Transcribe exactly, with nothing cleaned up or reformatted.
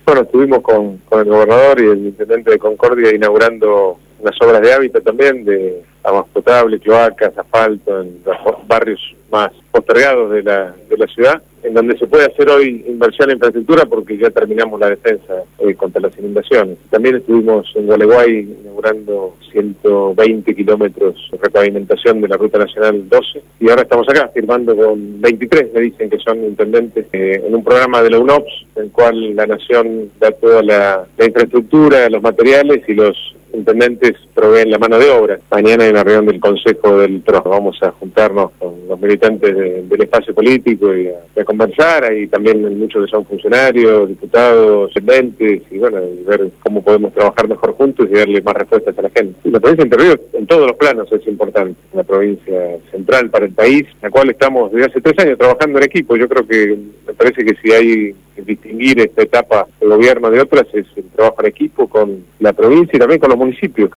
Bueno, estuvimos con, con el gobernador y el intendente de Concordia inaugurando unas obras de hábitat también, de agua potable, cloacas, asfalto, en los barrios más postergados de la, de la ciudad, en donde se puede hacer hoy inversión en infraestructura porque ya terminamos la defensa eh, contra las inundaciones. También estuvimos en Gualeguay inaugurando ciento veinte kilómetros de repavimentación de la Ruta Nacional doce, y ahora estamos acá firmando con veintitrés, me dicen que son intendentes, eh, en un programa de la UNOPS, en el cual la Nación da toda la, la infraestructura, los materiales, y los intendentes proveen la mano de obra. Mañana hay una reunión del Consejo del T R O. Vamos a juntarnos con los militantes de, del espacio político y a, a conversar. Hay también muchos que son funcionarios, diputados, intendentes, y bueno, y ver cómo podemos trabajar mejor juntos y darle más respuestas a la gente. Y la provincia de Entre Ríos, en todos los planos, es importante. Una provincia central para el país, la cual estamos desde hace tres años trabajando en equipo. Yo creo que, me parece que si hay que distinguir esta etapa de gobierno de otras, es el trabajo en equipo con la provincia y también con los municipios.